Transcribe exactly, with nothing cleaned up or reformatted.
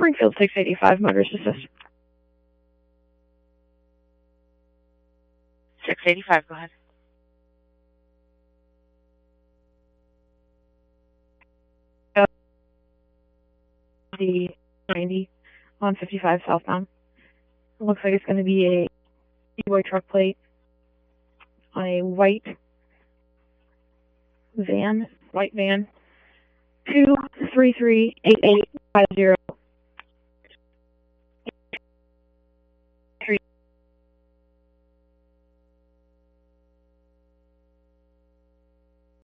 Springfield six eighty-five, motorist assist. six eighty-five, go ahead. The ninety on fifty-five southbound. It looks like it's going to be a D-boy truck plate on a white van, white van, two three three eight eight five zero